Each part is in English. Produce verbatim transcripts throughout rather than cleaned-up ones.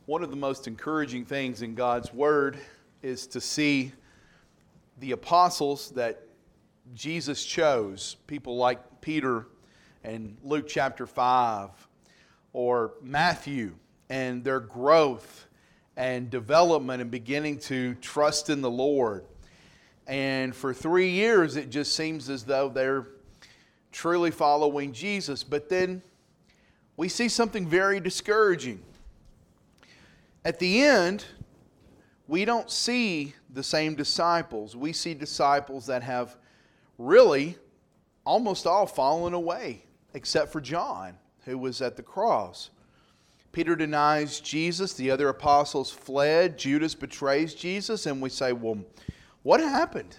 One of the most encouraging things in God's Word is to see the apostles that Jesus chose, people like Peter and Luke chapter five, or Matthew, and their growth and development and beginning to trust in the Lord. And for three years, it just seems as though they're truly following Jesus. But then we see something very discouraging. At the end, we don't see the same disciples. We see disciples that have really almost all fallen away, except for John, who was at the cross. Peter denies Jesus. The other apostles fled. Judas betrays Jesus. And we say, well, what happened?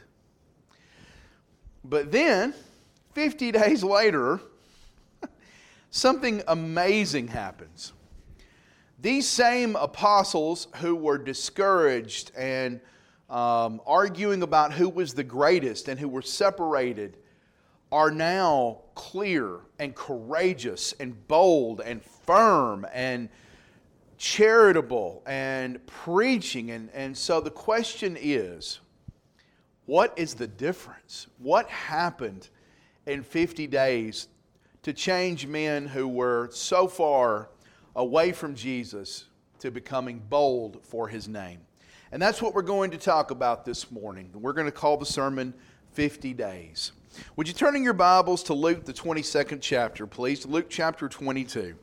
But then, fifty days later, something amazing happens. These same apostles who were discouraged and um, arguing about who was the greatest and who were separated are now clear and courageous and bold and firm and charitable and preaching. And, and so the question is, what is the difference? What happened in fifty days to change men who were so far away from Jesus to becoming bold for His name? And that's what we're going to talk about this morning. We're going to call the sermon fifty days. Would you turn in your Bibles to Luke, the twenty-second chapter, please? Luke chapter twenty-two.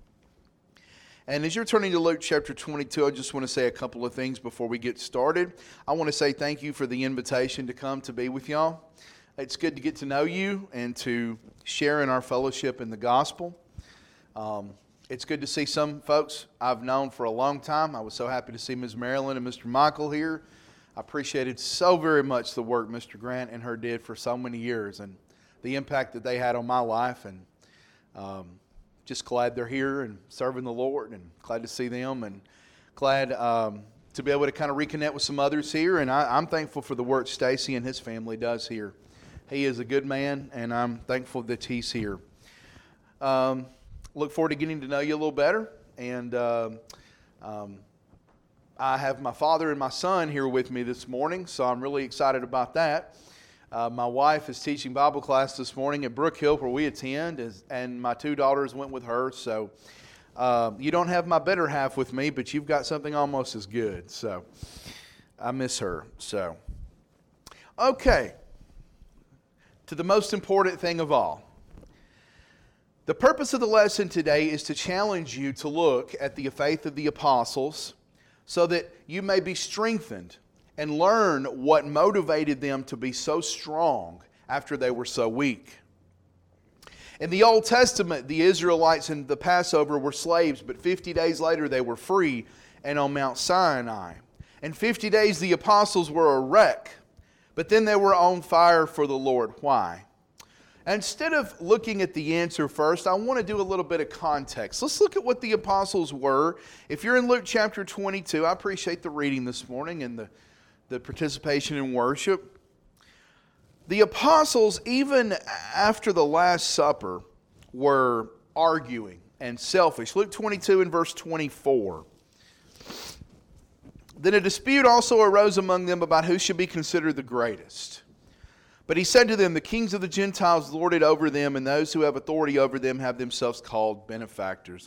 And as you're turning to Luke chapter twenty-two, I just want to say a couple of things before we get started. I want to say thank you for the invitation to come to be with y'all. It's good to get to know you and to share in our fellowship in the gospel. Um, it's good to see some folks I've known for a long time. I was so happy to see Miz Marilyn and Mister Michael here. I appreciated so very much the work Mister Grant and her did for so many years and the impact that they had on my life. And um, just glad they're here and serving the Lord, and glad to see them, and glad um, to be able to kind of reconnect with some others here. And I, I'm thankful for the work Stacy and his family does here. He is a good man, and I'm thankful that he's here. Um, look forward to getting to know you a little better. And uh, um, I have my father and my son here with me this morning, so I'm really excited about that. Uh, my wife is teaching Bible class this morning at Brook Hill, where we attend, as, and my two daughters went with her. So uh, you don't have my better half with me, but you've got something almost as good. So I miss her. So okay, to the most important thing of all. The purpose of the lesson today is to challenge you to look at the faith of the apostles so that you may be strengthened and learn what motivated them to be so strong after they were so weak. In the Old Testament, the Israelites in the Passover were slaves, but fifty days later they were free and on Mount Sinai. In fifty days the apostles were a wreck, but then they were on fire for the Lord. Why? Instead of looking at the answer first, I want to do a little bit of context. Let's look at what the apostles were. If you're in Luke chapter twenty-two, I appreciate the reading this morning and the, the participation in worship. The apostles, even after the Last Supper, were arguing and selfish. Luke twenty-two and verse twenty-four. Then a dispute also arose among them about who should be considered the greatest. But he said to them, the kings of the Gentiles lord it over them, and those who have authority over them have themselves called benefactors.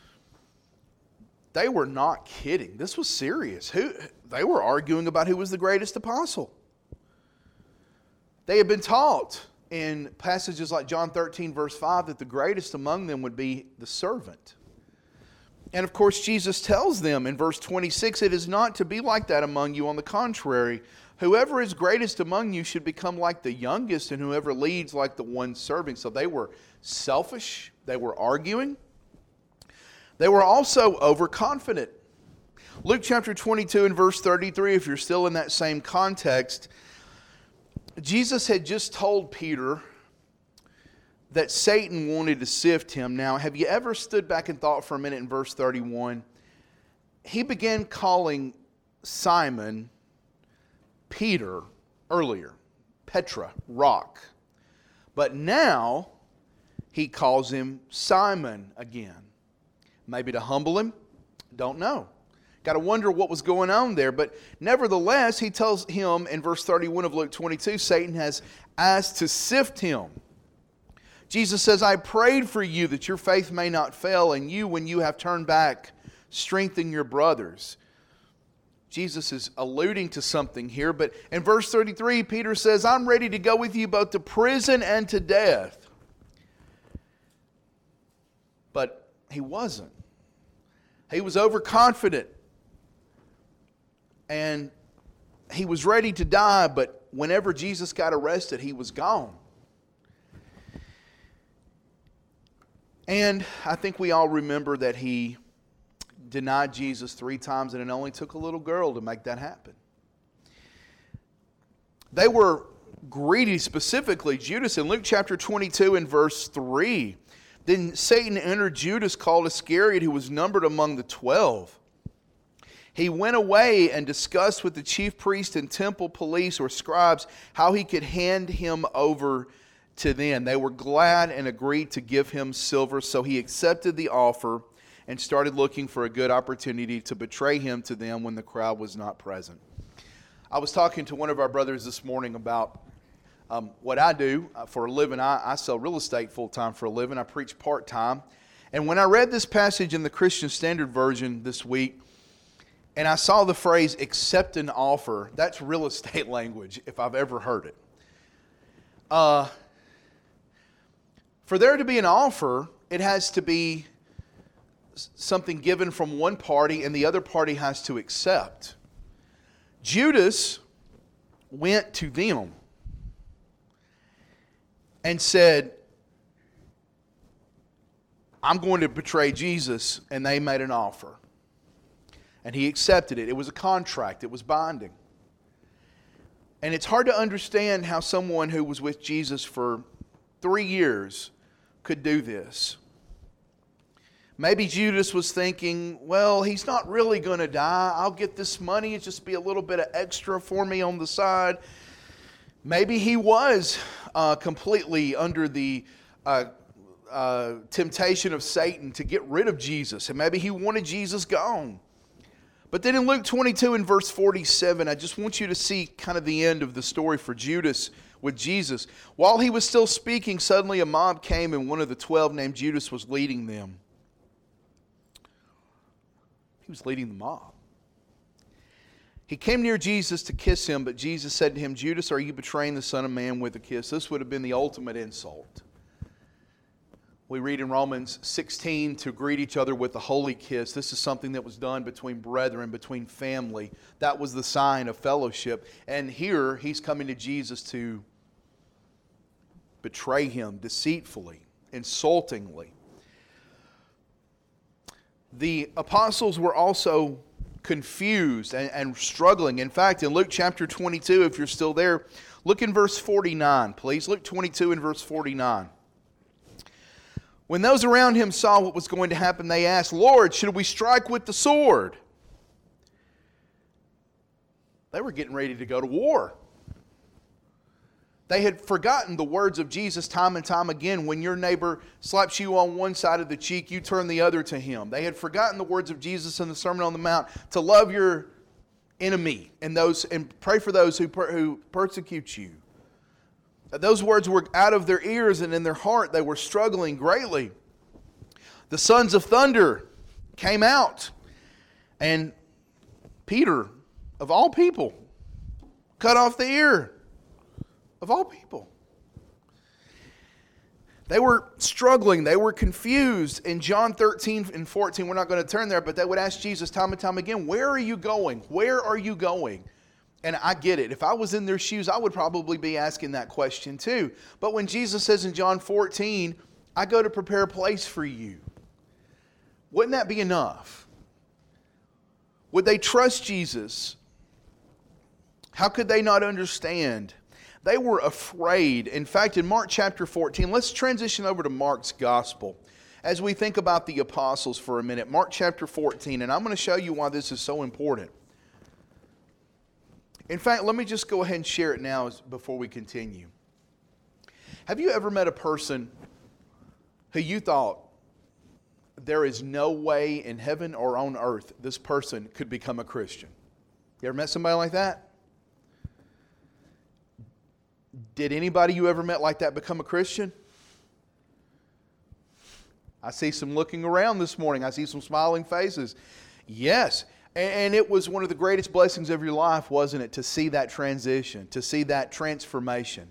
They were not kidding. This was serious. Who, they were arguing about who was the greatest apostle. They had been taught in passages like John thirteen, verse five, that the greatest among them would be the servant. And of course, Jesus tells them in verse twenty-six, it is not to be like that among you. On the contrary, whoever is greatest among you should become like the youngest, and whoever leads like the one serving. So they were selfish. They were arguing. They were also overconfident. Luke chapter twenty-two and verse thirty-three, if you're still in that same context, Jesus had just told Peter that Satan wanted to sift him. Now, have you ever stood back and thought for a minute in verse thirty-one? He began calling Simon Peter earlier, Petra, rock. But now he calls him Simon again. Maybe to humble him? Don't know. Got to wonder what was going on there. But nevertheless, he tells him in verse thirty-one of Luke twenty-two, Satan has asked to sift him. Jesus says, I prayed for you that your faith may not fail, and you, when you have turned back, strengthen your brothers. Jesus is alluding to something here, but in verse thirty-three, Peter says, I'm ready to go with you both to prison and to death. But he wasn't. He was overconfident. And he was ready to die, but whenever Jesus got arrested, he was gone. And I think we all remember that he denied Jesus three times, and it only took a little girl to make that happen. They were greedy, specifically Judas. In Luke chapter twenty-two and verse three, then Satan entered Judas, called Iscariot, who was numbered among the twelve. He went away and discussed with the chief priest and temple police or scribes how he could hand him over to them. They were glad and agreed to give him silver, so he accepted the offer and started looking for a good opportunity to betray him to them when the crowd was not present. I was talking to one of our brothers this morning about um, what I do for a living. I, I sell real estate full-time for a living. I preach part-time. And when I read this passage in the Christian Standard Version this week, and I saw the phrase, accept an offer, that's real estate language, if I've ever heard it. Uh, for there to be an offer, it has to be something given from one party, and the other party has to accept. Judas went to them and said, I'm going to betray Jesus, and they made an offer. And he accepted it. It was a contract. It was binding. And it's hard to understand how someone who was with Jesus for three years could do this. Maybe Judas was thinking, well, he's not really going to die. I'll get this money. It'll just be a little bit of extra for me on the side. Maybe he was uh, completely under the uh, uh, temptation of Satan to get rid of Jesus. And maybe he wanted Jesus gone. But then in Luke twenty-two and verse forty-seven, I just want you to see kind of the end of the story for Judas with Jesus. While he was still speaking, suddenly a mob came, and one of the twelve named Judas was leading them. He was leading the mob. He came near Jesus to kiss him, but Jesus said to him, Judas, are you betraying the Son of Man with a kiss? This would have been the ultimate insult. We read in Romans sixteen to greet each other with a holy kiss. This is something that was done between brethren, between family. That was the sign of fellowship. And here he's coming to Jesus to betray him deceitfully, insultingly. The apostles were also confused and, and struggling. In fact, in Luke chapter twenty-two, if you're still there, look in verse forty-nine, please. Luke twenty-two and verse forty-nine. When those around him saw what was going to happen, they asked, Lord, should we strike with the sword? They were getting ready to go to war. They had forgotten the words of Jesus time and time again. When your neighbor slaps you on one side of the cheek, you turn the other to him. They had forgotten the words of Jesus in the Sermon on the Mount to love your enemy and those and pray for those who, per, who persecute you. Those words were out of their ears, and in their heart they were struggling greatly. The sons of thunder came out, and Peter, of all people, cut off the ear of all people. They were struggling. They were confused. In John thirteen and fourteen, we're not going to turn there, but they would ask Jesus time and time again, where are you going? Where are you going? And I get it. If I was in their shoes, I would probably be asking that question too. But when Jesus says in John fourteen, I go to prepare a place for you, wouldn't that be enough? Would they trust Jesus? How could they not understand? They were afraid. In fact, in Mark chapter fourteen, let's transition over to Mark's gospel as we think about the apostles for a minute. Mark chapter fourteen, and I'm going to show you why this is so important. In fact, let me just go ahead and share it now before we continue. Have you ever met a person who you thought there is no way in heaven or on earth this person could become a Christian. You ever met somebody like that? Did anybody you ever met like that become a Christian? I see some looking around this morning. I see some smiling faces. Yes. And it was one of the greatest blessings of your life, wasn't it? To see that transition, to see that transformation.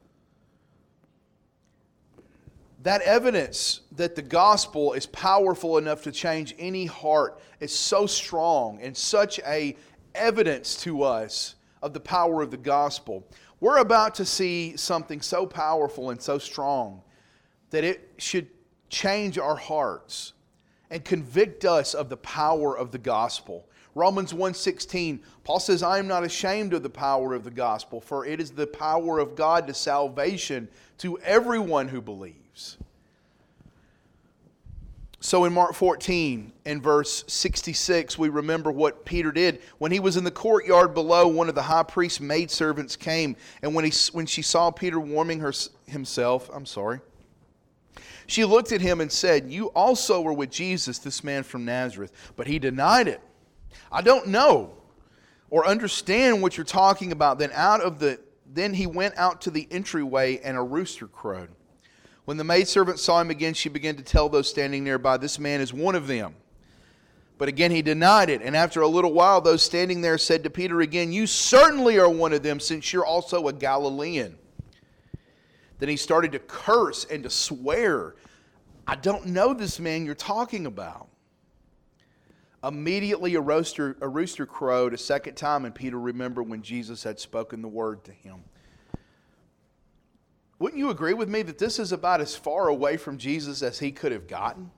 That evidence that the gospel is powerful enough to change any heart is so strong and such a evidence to us of the power of the gospel. We're about to see something so powerful and so strong that it should change our hearts and convict us of the power of the gospel. Romans one sixteen, Paul says, I am not ashamed of the power of the gospel, for it is the power of God to salvation to everyone who believes. So in Mark fourteen, in verse sixty-six, we remember what Peter did. When he was in the courtyard below, one of the high priest's maidservants came, and when, he, when she saw Peter warming her, himself, I'm sorry, she looked at him and said, you also were with Jesus, this man from Nazareth. But he denied it. I don't know or understand what you're talking about. Then out of the then he went out to the entryway, and a rooster crowed. When the maidservant saw him again, she began to tell those standing nearby, this man is one of them. But again he denied it. And after a little while, those standing there said to Peter again, you certainly are one of them, since you're also a Galilean. Then he started to curse and to swear, I don't know this man you're talking about. Immediately a rooster, a rooster crowed a second time, and Peter remembered when Jesus had spoken the word to him. Wouldn't you agree with me that this is about as far away from Jesus as he could have gotten?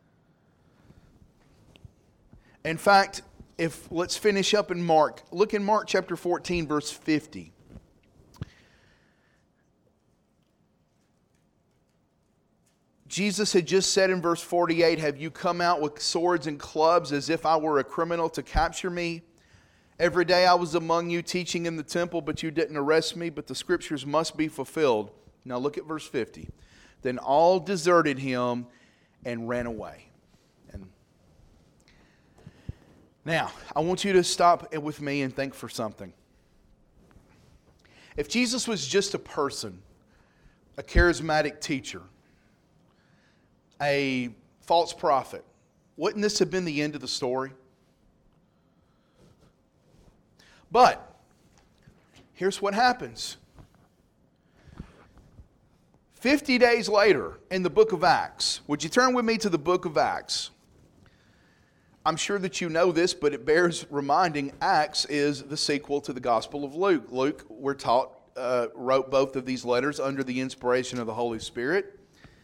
In fact, if let's finish up in Mark. Look in Mark chapter fourteen, verse fifty. Jesus had just said in verse forty-eight, have you come out with swords and clubs as if I were a criminal to capture me? Every day I was among you teaching in the temple, but you didn't arrest me, but the scriptures must be fulfilled. Now look at verse fifty. Then all deserted him and ran away. And now, I want you to stop with me and think for something. If Jesus was just a person, a charismatic teacher, a false prophet, wouldn't this have been the end of the story? But here's what happens. Fifty days later in the book of Acts, would you turn with me to the book of Acts? I'm sure that you know this, but it bears reminding, Acts is the sequel to the Gospel of Luke. Luke, we're taught, uh, wrote both of these letters under the inspiration of the Holy Spirit.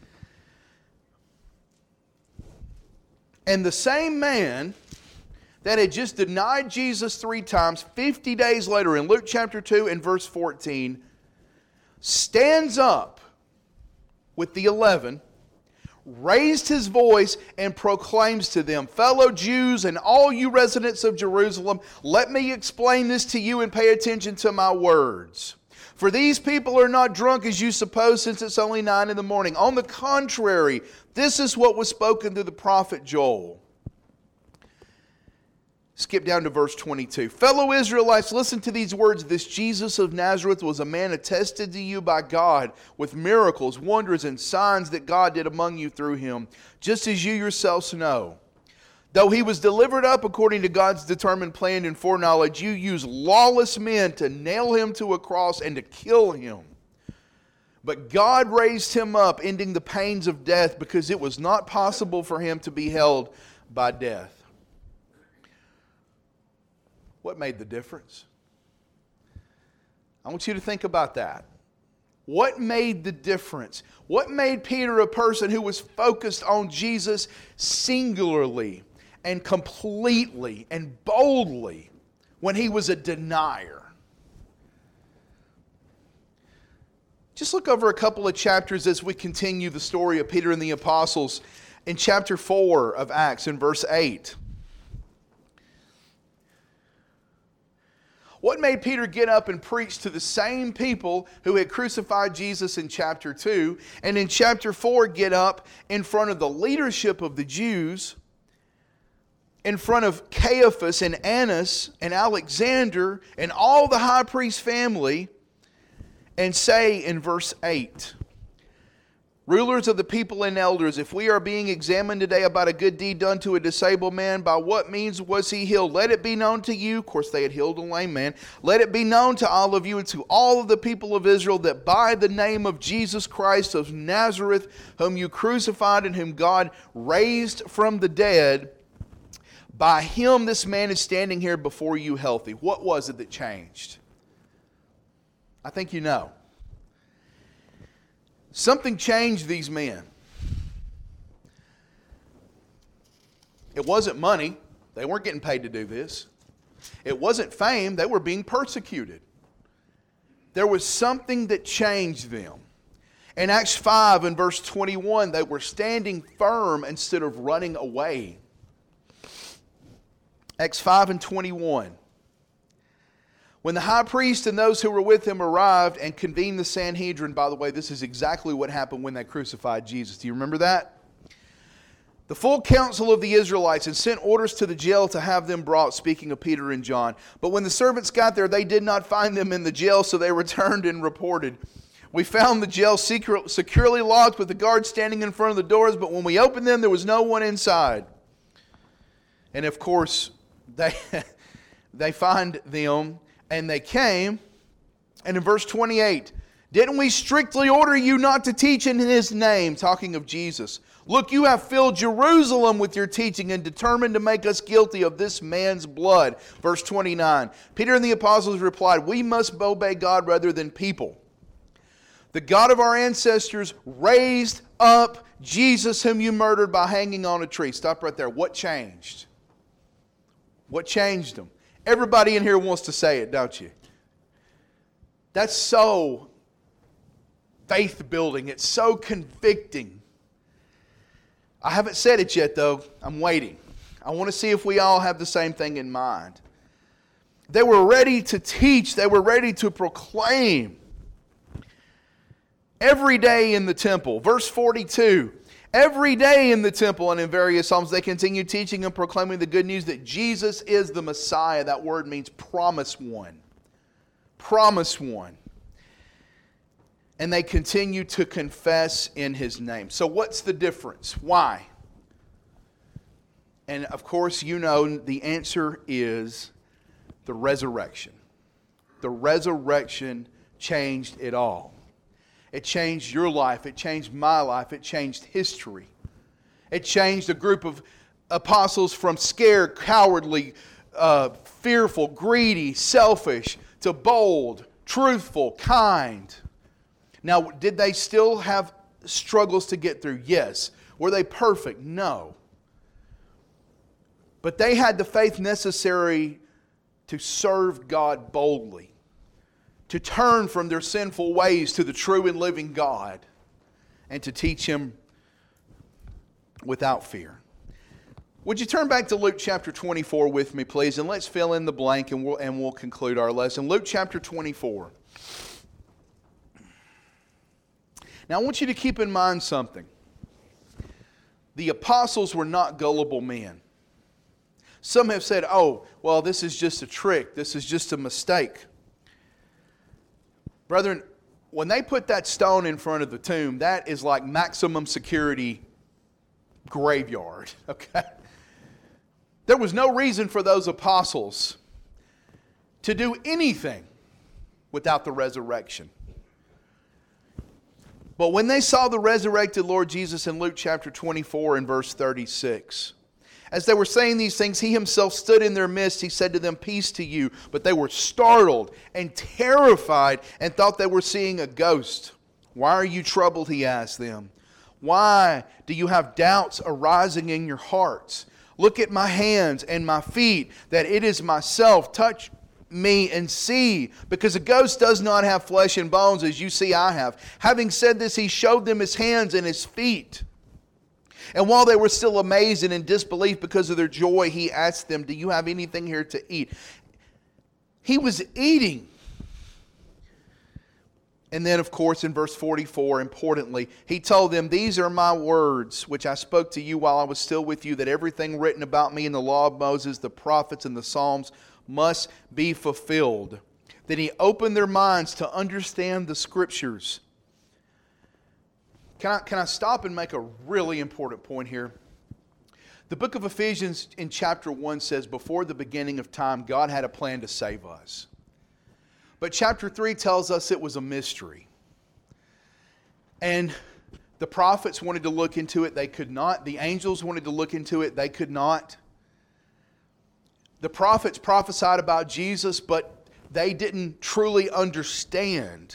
And the same man that had just denied Jesus three times, fifty days later in Luke chapter two and verse fourteen, stands up with the eleven, raised his voice and proclaims to them, fellow Jews and all you residents of Jerusalem, let me explain this to you and pay attention to my words. For these people are not drunk as you suppose, since it's only nine in the morning. On the contrary, this is what was spoken through the prophet Joel. Skip down to verse twenty-two. Fellow Israelites, listen to these words. This Jesus of Nazareth was a man attested to you by God with miracles, wonders, and signs that God did among you through him, just as you yourselves know. Though he was delivered up according to God's determined plan and foreknowledge, you used lawless men to nail him to a cross and to kill him. But God raised him up, ending the pains of death, because it was not possible for him to be held by death. What made the difference? I want you to think about that. What made the difference? What made Peter a person who was focused on Jesus singularly and completely and boldly when he was a denier? Just look over a couple of chapters as we continue the story of Peter and the apostles. In chapter four of Acts, in verse eight. What made Peter get up and preach to the same people who had crucified Jesus in chapter two, and in chapter four get up in front of the leadership of the Jews, in front of Caiaphas and Annas and Alexander and all the high priest family, and say in verse eight, rulers of the people and elders, if we are being examined today about a good deed done to a disabled man, by what means was he healed? Let it be known to you. Of course, they had healed a lame man. Let it be known to all of you and to all of the people of Israel that by the name of Jesus Christ of Nazareth, whom you crucified and whom God raised from the dead, by him this man is standing here before you healthy. What was it that changed? I think you know. Something changed these men. It wasn't money. They weren't getting paid to do this. It wasn't fame. They were being persecuted. There was something that changed them. In Acts five and verse twenty-one, they were standing firm instead of running away. Acts five and twenty-one. When the high priest and those who were with him arrived and convened the Sanhedrin, by the way, this is exactly what happened when they crucified Jesus. Do you remember that? The full council of the Israelites and sent orders to the jail to have them brought, speaking of Peter and John. But when the servants got there, they did not find them in the jail, so they returned and reported, we found the jail secure, securely locked with the guards standing in front of the doors, but when we opened them, there was no one inside. And of course, they, they find them. And they came, and in verse twenty-eight, didn't we strictly order you not to teach in His name? Talking of Jesus. Look, you have filled Jerusalem with your teaching and determined to make us guilty of this man's blood. Verse twenty-nine, Peter and the apostles replied, we must obey God rather than people. The God of our ancestors raised up Jesus whom you murdered by hanging on a tree. Stop right there. What changed? What changed them? Everybody in here wants to say it, don't you? That's so faith-building. It's so convicting. I haven't said it yet, though. I'm waiting. I want to see if we all have the same thing in mind. They were ready to teach. They were ready to proclaim. Every day in the temple. Verse forty-two. Every day in the temple and in various psalms, they continue teaching and proclaiming the good news that Jesus is the Messiah. That word means promised one. Promised one. And they continue to confess in His name. So what's the difference? Why? And of course, you know the answer is the resurrection. The resurrection changed it all. It changed your life. It changed my life. It changed history. It changed a group of apostles from scared, cowardly, uh, fearful, greedy, selfish, to bold, truthful, kind. Now, did they still have struggles to get through? Yes. Were they perfect? No. But they had the faith necessary to serve God boldly, to turn from their sinful ways to the true and living God, and to teach Him without fear. Would you turn back to Luke chapter twenty-four with me, please, and let's fill in the blank, and we'll, and we'll conclude our lesson. Luke chapter twenty-four. Now I want you to keep in mind something. The apostles were not gullible men. Some have said, oh, well, this is just a trick. This is just a mistake. Brethren, when they put that stone in front of the tomb, that is like maximum security graveyard. Okay? There was no reason for those apostles to do anything without the resurrection. But when they saw the resurrected Lord Jesus in Luke chapter twenty-four and verse thirty-six, as they were saying these things, He Himself stood in their midst. He said to them, peace to you. But they were startled and terrified and thought they were seeing a ghost. Why are you troubled? He asked them. Why do you have doubts arising in your hearts? Look at my hands and my feet, that it is myself. Touch me and see, because a ghost does not have flesh and bones as you see I have. Having said this, He showed them His hands and His feet. And while they were still amazed and in disbelief because of their joy, He asked them, do you have anything here to eat? He was eating. And then, of course, in verse forty-four, importantly, he told them, "These are my words, which I spoke to you while I was still with you, that everything written about me in the law of Moses, the prophets, and the Psalms must be fulfilled." Then he opened their minds to understand the Scriptures. Can I, can I stop and make a really important point here? The book of Ephesians in chapter one says, before the beginning of time, God had a plan to save us. But chapter three tells us it was a mystery. And the prophets wanted to look into it, they could not. The angels wanted to look into it, they could not. The prophets prophesied about Jesus, but they didn't truly understand.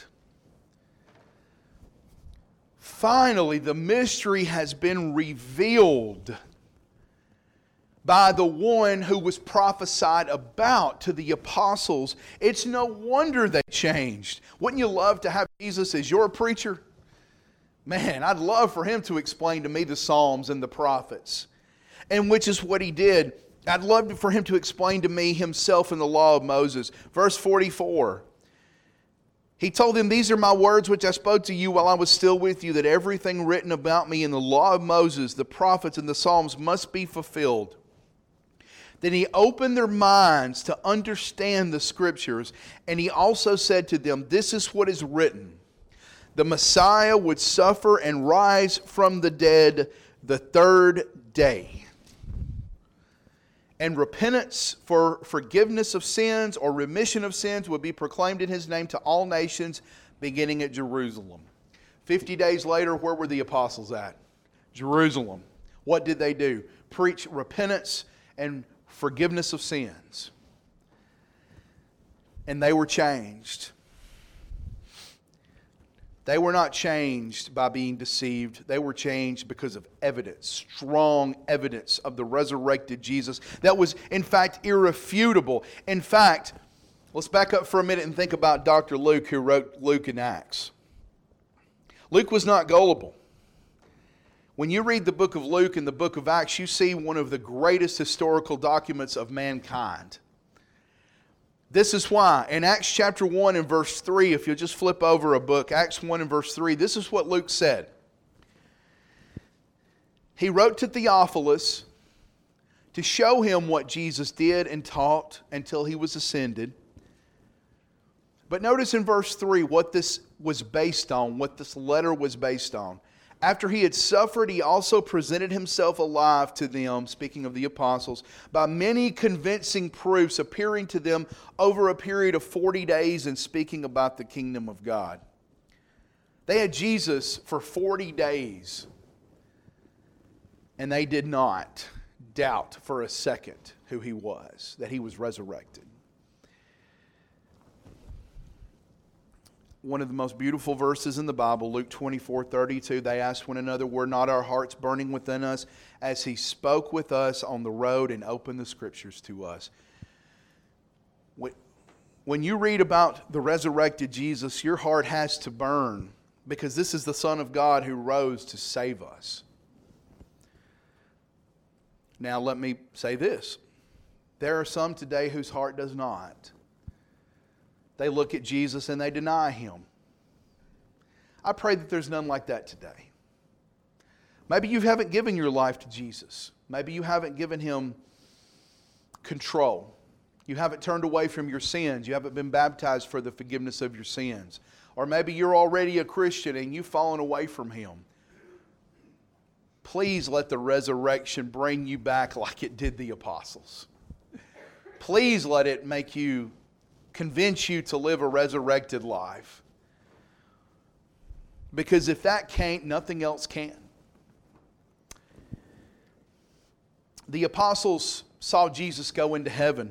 Finally, the mystery has been revealed by the one who was prophesied about to the apostles. It's no wonder they changed. Wouldn't you love to have Jesus as your preacher? Man, I'd love for him to explain to me the Psalms and the prophets. And which is what he did. I'd love for him to explain to me himself in the law of Moses. Verse forty-four. He told them, "These are my words which I spoke to you while I was still with you, that everything written about me in the law of Moses, the prophets, and the Psalms must be fulfilled." Then he opened their minds to understand the Scriptures, and he also said to them, "This is what is written. The Messiah would suffer and rise from the dead the third day. And repentance for forgiveness of sins or remission of sins would be proclaimed in his name to all nations, beginning at Jerusalem." Fifty days later, where were the apostles at? Jerusalem. What did they do? Preach repentance and forgiveness of sins. And they were changed. They were not changed by being deceived. They were changed because of evidence, strong evidence of the resurrected Jesus that was, in fact, irrefutable. In fact, let's back up for a minute and think about Doctor Luke, who wrote Luke and Acts. Luke was not gullible. When you read the book of Luke and the book of Acts, you see one of the greatest historical documents of mankind. This is why, in Acts chapter one and verse three, if you'll just flip over a book, Acts one and verse three, this is what Luke said. He wrote to Theophilus to show him what Jesus did and taught until he was ascended. But notice in verse three what this was based on, what this letter was based on. After he had suffered, he also presented himself alive to them, speaking of the apostles, by many convincing proofs, appearing to them over a period of forty days and speaking about the kingdom of God. They had Jesus for forty days, and they did not doubt for a second who he was, that he was resurrected. One of the most beautiful verses in the Bible, Luke twenty-four thirty-two, they asked one another, "Were not our hearts burning within us as he spoke with us on the road and opened the Scriptures to us?" When you read about the resurrected Jesus, your heart has to burn, because this is the Son of God who rose to save us. Now let me say this. There are some today whose heart does not. They look at Jesus and they deny him. I pray that there's none like that today. Maybe you haven't given your life to Jesus. Maybe you haven't given him control. You haven't turned away from your sins. You haven't been baptized for the forgiveness of your sins. Or maybe you're already a Christian and you've fallen away from him. Please let the resurrection bring you back like it did the apostles. Please let it make you convince you to live a resurrected life. Because if that can't, nothing else can. The apostles saw Jesus go into heaven.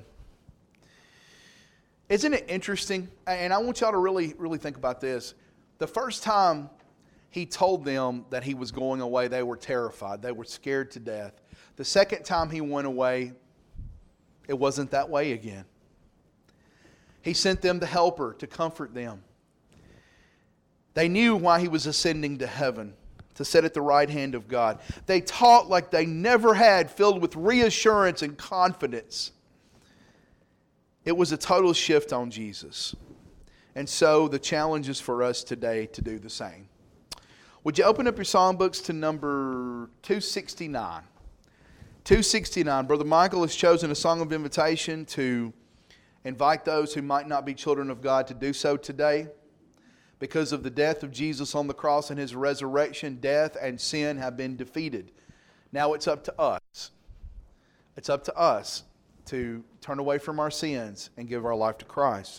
Isn't it interesting? And I want y'all to really, really think about this. The first time he told them that he was going away, they were terrified. They were scared to death. The second time he went away, it wasn't that way again. He sent them the Helper to comfort them. They knew why he was ascending to heaven, to sit at the right hand of God. They taught like they never had, filled with reassurance and confidence. It was a total shift on Jesus. And so the challenge is for us today to do the same. Would you open up your songbooks to number two sixty-nine? two sixty-nine. Brother Michael has chosen a song of invitation to invite those who might not be children of God to do so today. Because of the death of Jesus on the cross and His resurrection, death and sin have been defeated. Now it's up to us. It's up to us to turn away from our sins and give our life to Christ.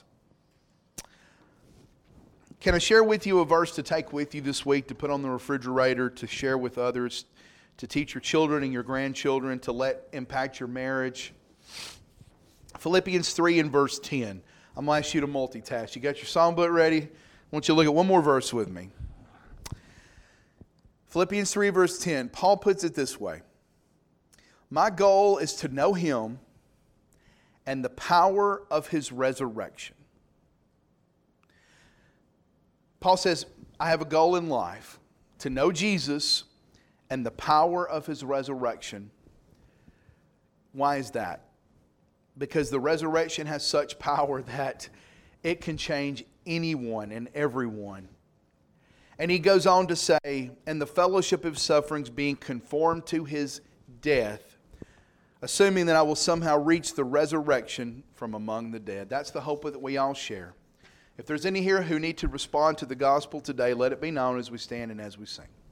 Can I share with you a verse to take with you this week, to put on the refrigerator, to share with others, to teach your children and your grandchildren, to let impact your marriage? Philippians three and verse ten. I'm going to ask you to multitask. You got your songbook ready? I want you to look at one more verse with me. Philippians three verse ten. Paul puts it this way. My goal is to know Him and the power of His resurrection. Paul says, I have a goal in life to know Jesus and the power of His resurrection. Why is that? Because the resurrection has such power that it can change anyone and everyone. And he goes on to say, and the fellowship of sufferings, being conformed to His death, assuming that I will somehow reach the resurrection from among the dead. That's the hope that we all share. If there's any here who need to respond to the gospel today, let it be known as we stand and as we sing.